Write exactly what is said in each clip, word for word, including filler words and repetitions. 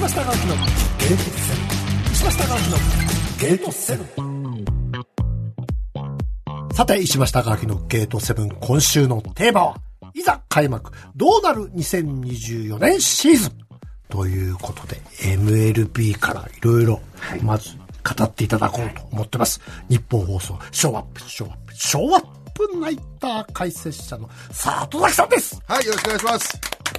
石橋貴明のゲートセブン。石橋貴明のゲートセブン。さて、石橋貴明のゲートセブン、今週のテーマは、いざ開幕、どうなるにせんにじゅうよねんシーズンということで、エムエルビー からいろいろまず語っていただこうと思ってます。日本放送ショーアップショーアップショーアップナイター解説者の里崎さんです。 はい、よろしくお願いします。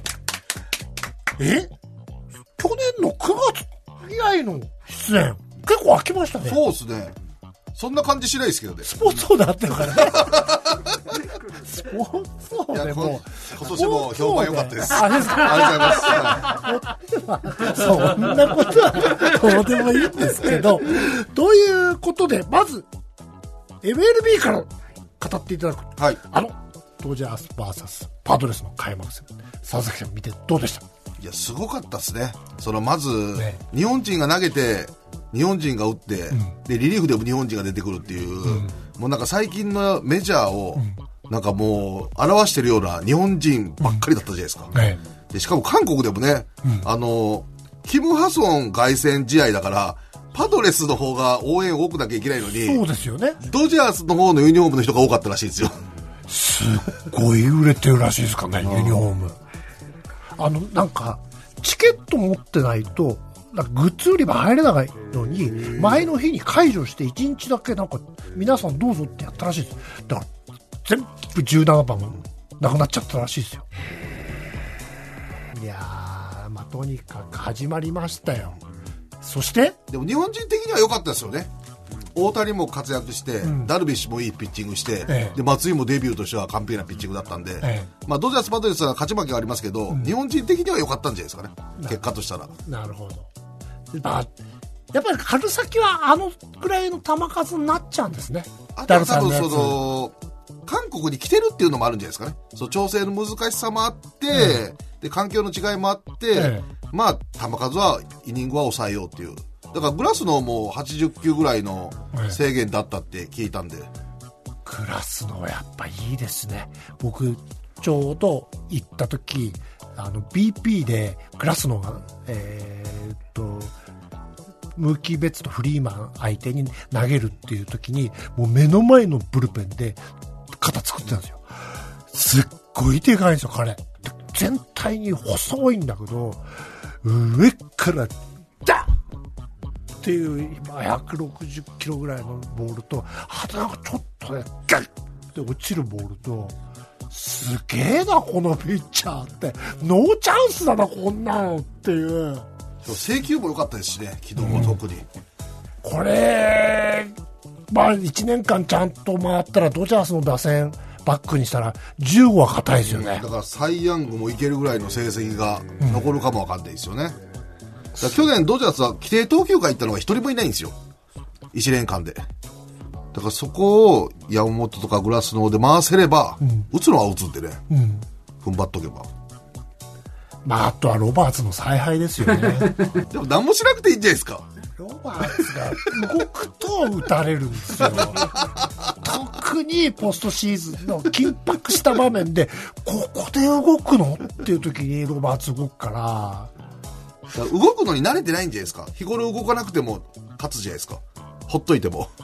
え去年のくがつ以来の出演、結構空きましたね。 そうですね。そんな感じしないですけどね。 スポーツソーダあってるからね。スポーツソーダでも今年も評判良かったです。 あれですか。 ありがとうございます。 そんなことはどうでもいいんですけど、ということで、まず エムエルビー から語っていただく。 はい。 あのドジャース ブイエス パドレスの開幕戦、佐々木さん見てどうでした？ いや、すごかったですね。そのまず、 ね、 日本人が投げて日本人が打って、うん、でリリーフでも日本人が出てくるっていう、うん、もうなんか最近のメジャーを、うん、なんかもう表してるような日本人ばっかりだったじゃないですか、うんね、でしかも韓国でもね、うん、あのキム・ハソン凱旋試合だからパドレスの方が応援多くなきゃいけないのに、 そうですよね。 ドジャースの方のユニフォームの人が多かったらしいですよ。 すっごい売れてるらしいですかね、ユニフォーム。あのなんかチケット持ってないとなんかグッズ売り場入れないのに、前の日に解除していちにちだけなんか皆さんどうぞってやったらしいです。だから全部じゅうななばんなくなっちゃったらしいですよ。いやー、まあ、とにかく始まりましたよ。そしてでも日本人的には良かったですよね。大谷も活躍して、うん、ダルビッシュもいいピッチングして、ええ、で松井もデビューとしては完璧なピッチングだったんで、ええ、まあ、ドジャースパドレスは勝ち負けはありますけど、うん、日本人的には良かったんじゃないですかね、結果としたら。 なるほど。まあ、やっぱり春先はあのぐらいの球数になっちゃうんですね。 あとは多分その韓国に来てるっていうのもあるんじゃないですかね。そう、調整の難しさもあって、うん、で環境の違いもあって、ええ、まあ球数はイニングは抑えようっていう。だからグラスノーもはちじゅっきゅうぐらいの制限だったって聞いたんで、 グラスノーやっぱいいですね。僕ちょうど行った時、あの ビーピー でグラスノーがえー、っとムーキー・ベッツとフリーマン相手に投げるっていう時に、もう目の前のブルペンで肩作ってたんですよ。すっごいでかいんですよ、彼。全体に細いんだけど、上からダッっていう今ひゃくろくじゅっキロぐらいのボールと、あとなんかちょっとねガッって落ちるボールと、すげえなこのピッチャーって、ノーチャンスだなこんなのっていう。 制球も良かったですしね、昨日も特に、うん、 これまあいちねんかんちゃんと回ったらドジャースの打線バックにしたらじゅうごは硬いですよね、うん、 だからサイ・ヤングもいけるぐらいの成績が残るかも分かんないですよね、うん、だから去年ドジャースは規定投球回行ったのが一人もいないんですよ、いちねんかんで。だからそこを山本とかグラスノーで回せれば、うん、打つのは打つんでね、うん、踏ん張っとけば。 まあ、あとはロバーツの采配ですよね。 でも何もしなくていいんじゃないですか。 ロバーツが動くと打たれるんですよ。特にポストシーズンの緊迫した場面でここで動くのっていう時にロバーツ動くから、 だから動くのに慣れてないんじゃないですか。日頃動かなくても勝つじゃないですか、ほっといても、はい、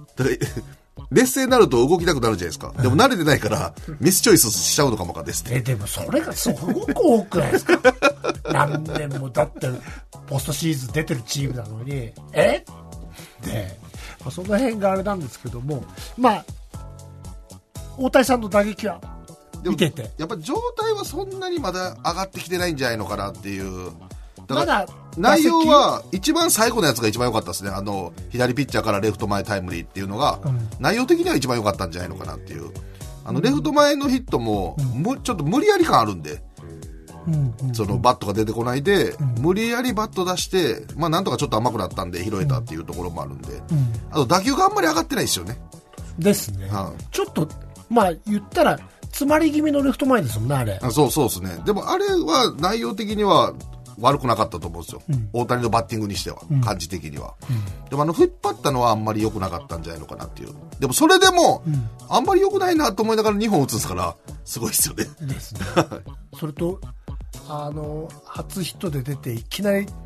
だから劣勢になると動きたくなるじゃないですか。でも慣れてないからミスチョイスしちゃうのかもかですって。 えでもそれがすごく多くないですか。何年もだってポストシーズン出てるチームなのにえで、まあ、その辺があれなんですけども、まあ大谷さんの打撃は見ててやっぱり状態はそんなにまだ上がってきてないんじゃないのかなっていう。 まだ内容は一番最後のやつが一番良かったですね。あの左ピッチャーからレフト前タイムリーっていうのが、うん、内容的には一番良かったんじゃないのかなっていう。あのレフト前のヒットも、うん、むちょっと無理やり感あるんで、うんうん、そのバットが出てこないで、うん、無理やりバット出して、まあなんとかちょっと甘くなったんで拾えたっていうところもあるんで、うん、あと打球があんまり上がってないですよね。 ですね、はあ、ちょっとまあ言ったら詰まり気味のレフト前ですもんね、あれ。 あそうそうですね。でもあれは内容的には悪くなかったと思うんですよ、うん、大谷のバッティングにしては、うん、感じ的には、うん、でもあの引っ張ったのはあんまり良くなかったんじゃないのかなっていう。でもそれでも、うん、あんまり良くないなと思いながらにほん打つんですからすごいですよね。 ですね。それとあの初ヒットで出ていきなり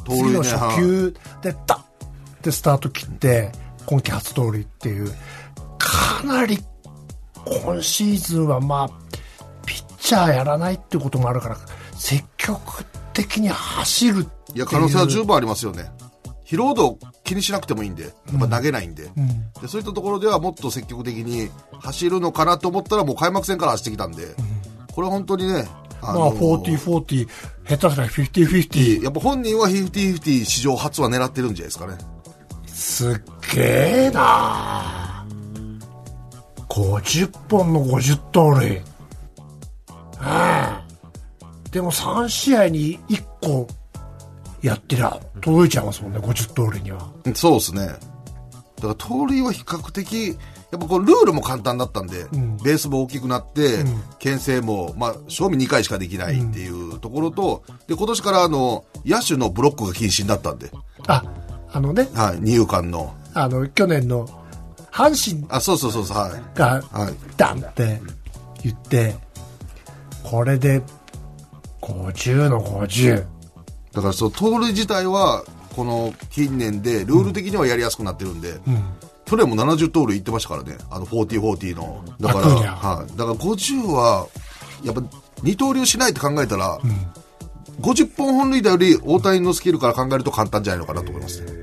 次の初球でダッってスタート切って今季初盗塁っていう、かなり今シーズンはまあピッチャーやらないってこともあるから積極的に走るっていう。 いや、可能性は十分ありますよね。疲労度を気にしなくてもいいんで、やっぱ投げないんで、うん、でそういったところではもっと積極的に走るのかなと思ったらもう開幕戦から走ってきたんで、うん、これは本当にね、 あのー、まあ、フォーティーフォーティー、下手したらフィフティーフィフティー。 やっぱ本人はフィフティーフィフティー史上初は狙ってるんじゃないですかね。 すっげえなー。ごじゅっぽんのごじゅう盗塁。ああ。でもさん試合にいっこやってりゃ届いちゃいますもんね、ごじゅう盗塁には。 そうですね。だから盗塁は比較的、やっぱこうルールも簡単だったんで、うん、ベースも大きくなって、うん、牽制も、まあ、賞味にかいしかできないっていうところと、うん、で、今年からあの、野手のブロックが禁止になったんで。 あ、あのね。 はい、二遊間の。 あの、去年の、阪神。 あ、そうそうそうそう、はい。 が、はい、ダンって言って、これで、ごじゅうのごじゅう。 だから、その、盗塁自体は、この近年で、ルール的にはやりやすくなってるんで、うん、去年もななじゅう盗塁いってましたからね、あの、フォーティーフォーティーの。だから、はい。だからごじゅうは、やっぱ、二刀流しないって考えたら、うん、ごじゅっぽん本塁打より大谷のスキルから考えると簡単じゃないのかなと思いますね。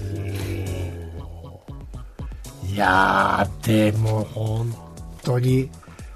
いやー、でも本当に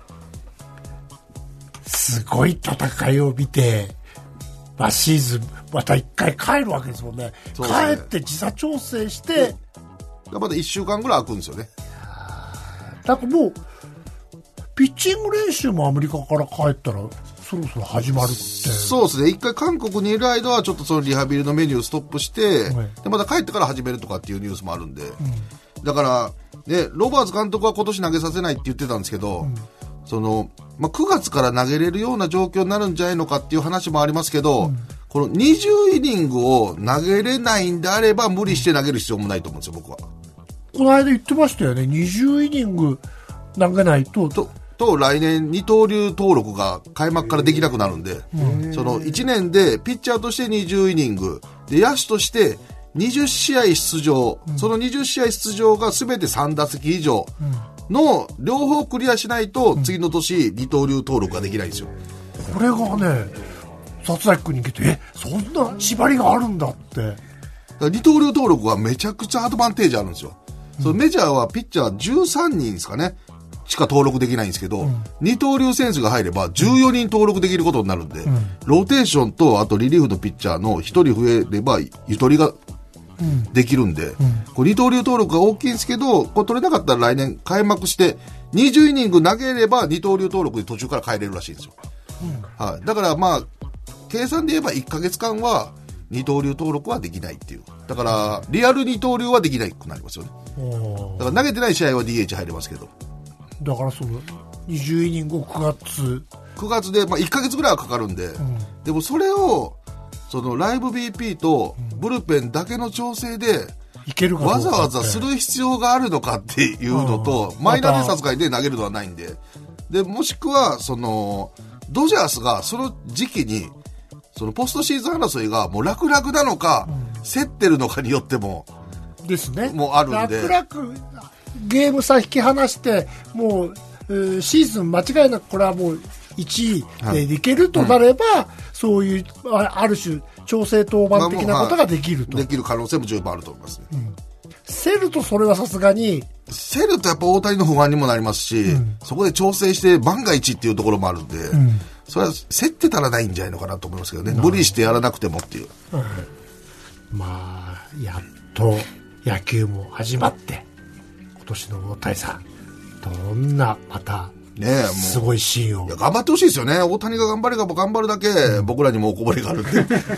すごい戦いを見て、まあ、シーズンまた一回帰るわけですもんね。そうですね。帰って時差調整して、 まだいっしゅうかんぐらい空くんですよね。 なんかもうピッチング練習もアメリカから帰ったらそろそろ始まるって。 そうですね。一回韓国にいる間はちょっとそのリハビリのメニューストップして、はい、でまた帰ってから始めるとかっていうニュースもあるんで、うん、だからね、ロバーツ監督は今年投げさせないって言ってたんですけど、うん、そのまあ、くがつから投げれるような状況になるんじゃないのかっていう話もありますけど、うん、このにじゅうイニングを投げれないんであれば無理して投げる必要もないと思うんですよ、僕は。 この間言ってましたよね。にじゅうイニング投げないととと来年二刀流登録が開幕からできなくなるんで、そのいちねんでピッチャーとしてにじゅうイニングで野手としてにじゅう試合出場、うん、そのにじゅう試合出場が全てさん打席以上の両方クリアしないと次の年二刀流登録ができないんですよ。 これがね、里崎君に聞いて、え、そんな縛りがあるんだって。 二刀流登録はめちゃくちゃアドバンテージあるんですよ。うん、そのメジャーはピッチャーじゅうさんにんですかねしか登録できないんですけど、うん、二刀流選手が入ればじゅうよにん登録できることになるんで、うん、ローテーションとあとリリーフのピッチャーのひとり増えればゆとりができるんで、うん、これ二刀流登録が大きいんですけど、これ取れなかったら来年開幕してにじゅうイニング投げれば二刀流登録で途中から変えれるらしいんですよ。うん、はい。だからまあ計算で言えばいっかげつかんは二刀流登録はできないっていう。だからリアル二刀流はできなくなりますよね。だから投げてない試合は ディーエイチ 入れますけど。 だからそのにじゅうイニングをくがつくがつで、まあ、いっかげつぐらいはかかるんで、うん、でもそれをそのライブ ビーピー とブルペンだけの調整でいけるかどうかわざわざする必要があるのかっていうのと、うん、マイナーで殺害で投げるのはないんで、でもしくはそのドジャースがその時期にそのポストシーズン争いがもう楽々なのか、うん、競ってるのかによってもですね、 もうあるんで、 楽々ゲーム差引き離してもうシーズン間違いなくこれはもういちいでいけるとなれば、はい、うん、そういうある種調整当番的なことができると、 まあ、できる可能性も十分あると思いますね。うん、 競るとそれはさすがに競るとやっぱ大谷の不安にもなりますし、うん、そこで調整して万が一っていうところもあるんで、うん、それは競ってたらないんじゃないのかなと思いますけどね、無理してやらなくてもっていう、 うん、まあやっと野球も始まって今年の大谷さんどんなまたねえ、もうすごいシーンを、 いや頑張ってほしいですよね。大谷が頑張れば頑張るだけ、うん、僕らにもおこぼれがあるんで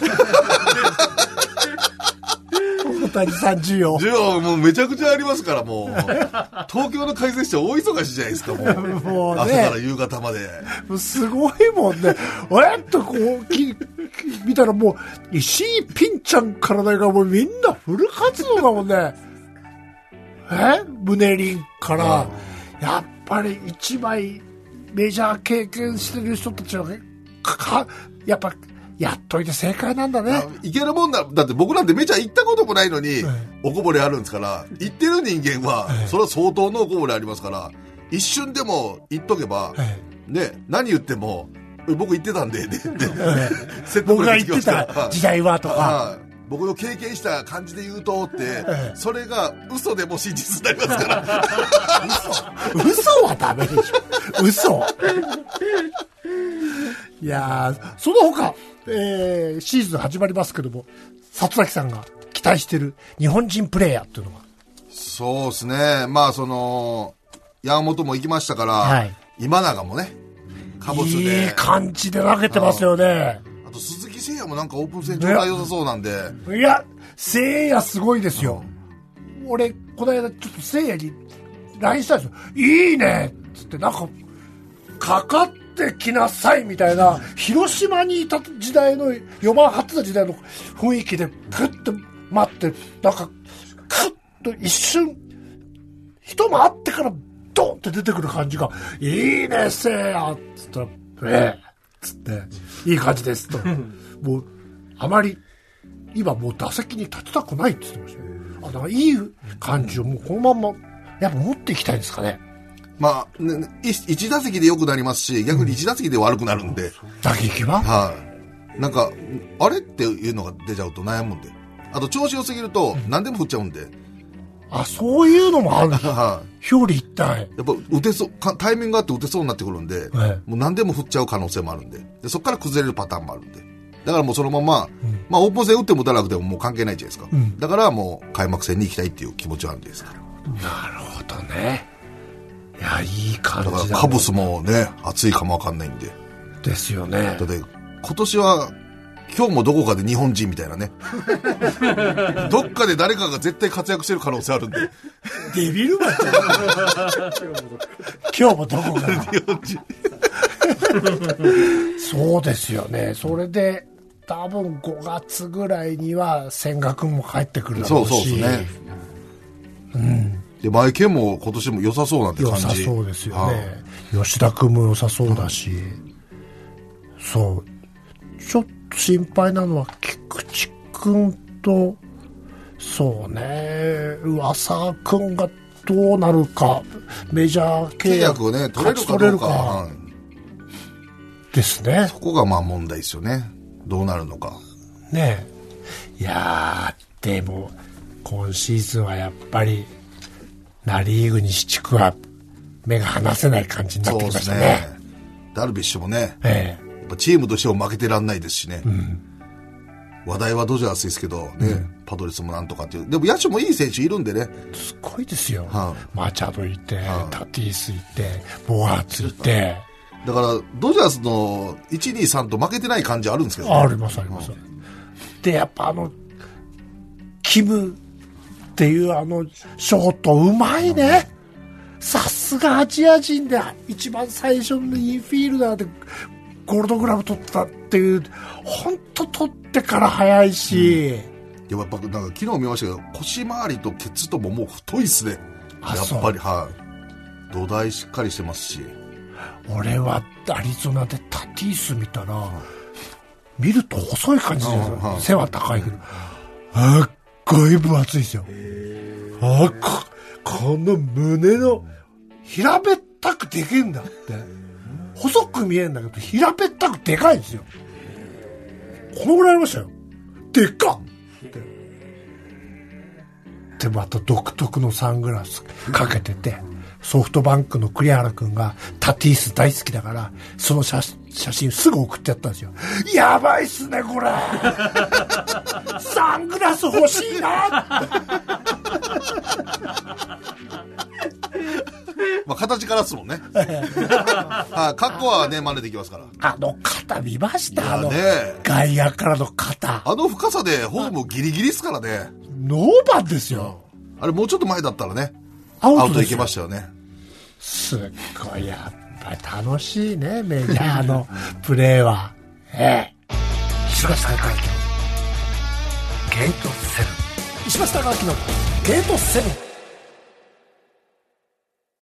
大谷さん需要需要もうめちゃくちゃありますから、もう東京の解説者大忙しじゃないですか、もうもう、ね、朝から夕方まですごいもんね。えっとこうき見たらもう石井ピンちゃんからだがもうみんなフル活動だもんね。え胸リンから、うん、やっぱり一枚メジャー経験してる人たちはかやっぱやっといて正解なんだね。 いけるもんだ。だって僕なんてメジャー行ったこともないのに、おこぼれあるんですから、行ってる人間は、それは相当のおこぼれありますから、一瞬でも言っとけば、ね、何言っても、僕言ってたんで、で、で僕が言ってた時代はとか。 僕の経験した感じで言うとって、それが嘘でも真実になりますから。 嘘嘘はダメでしょ。嘘。いやー、その他、えー、シーズン始まりますけども、里崎さんが期待してる日本人プレイヤーっていうのは。 そうですね。まあその山本も行きましたから、はい、今永もね、カブスでいい感じで投げてますよね。 あと鈴木誠也もなんかオープン戦状態良さそうなんで。 いや、誠也すごいですよ。うん、俺この間ちょっと誠也に ライン したんですよ。いいねっつってなんかかかってきなさいみたいな、広島にいた時代のよばん張ってた時代の雰囲気でグッと待って、なんかクッと一瞬一回ってからドンって出てくる感じがいいねせーやっつったらええつっていい感じですともうあまり今もう打席に立ちたくないって言ってましたね。あ、だからいい感じをもうこのまんまやっぱ持っていきたいですかね。 まあ、ね、いち打席で良くなりますし、逆にいち打席で悪くなるんで。 打撃ははい、なんか、あれっていうのが出ちゃうと悩むんで。あと、調子良すぎると何でも振っちゃうんで。 あ、そういうのもあるんですか。表裏一体。 やっぱ、打てそう、タイミングがあって打てそうになってくるんで、はい、もう何でも振っちゃう可能性もあるんで。で、そこから崩れるパターンもあるんで。だからもうそのまま、うん、まあ、オープン戦打っても打たなくてももう関係ないじゃないですか。うん、だからもう開幕戦に行きたいっていう気持ちはあるんですから。 なるほどね。いや、いい感じだ、ね、 だからカブスもね、暑いかもわかんないんで。 ですよね。 だって今年は今日もどこかで日本人みたいなね。どっかで誰かが絶対活躍してる可能性あるんで。 デビルマンじゃん。今日もどこかで日本人。そうですよね。それで多分ごがつぐらいには千賀君も帰ってくるだろうし。そうそうですね。うん。で前健も今年も良さそうなんて感じ。 良さそうですよね。吉田君も良さそうだし、うん、そうちょっと心配なのは菊池君と、そうね、上沢君がどうなるか、メジャー契約をね取れるかどうか、うん、 ですね。 そこがまあ問題ですよね。どうなるのかね。いやー、でも今シーズンはやっぱりナリーグ西地区は目が離せない感じになってきました ね, ねダルビッシュもね、ええ、やっぱチームとしても負けてらんないですしね、うん、話題はドジャースですけど、ね、うん、パドレスもなんとかっていう。でも野手もいい選手いるんでね。 すごいですよ、はあ、マチャドいて、はあ、タティスいて、ボアーツいて。 だからドジャースのいち、に、さんと負けてない感じあるんですけど、ね、 ありますあります、はあ、でやっぱあのキムっていうあのショートうまいね。さすがアジア人で一番最初のインフィールダーでゴールドグラブ取ったっていう、本当取ってから早いし、 うん、やっぱなんか昨日見ましたけど腰回りとケツとももう太いっすね。やっぱりはい、土台しっかりしてますし。 俺はアリゾナでタティース見たら、うん、見ると細い感じですよ、うん、背は高いけど、あっごい分厚いですよ。あここの胸の平べったくでけんだって。細く見えるんだけど平べったくでかいんですよ。このぐらいありましたよ。でっかっでまた独特のサングラスかけてて、ソフトバンクの栗原君がタティース大好きだからその 写, 写真すぐ送ってやったんですよ。やばいっすねこれサングラス欲しいなまあ形からですもんね。はい、格好はね真似できますから。 あの肩見ました、あの外野からの肩、 あの深さでホームギリギリですからね。 ノーバンですよ。 あれもうちょっと前だったらねアウトいけましたよね。 すっごいやっぱり楽しいねメジャーのプレーは。ええ、石橋貴明のゲートセブン。石橋貴明のゲートセブン。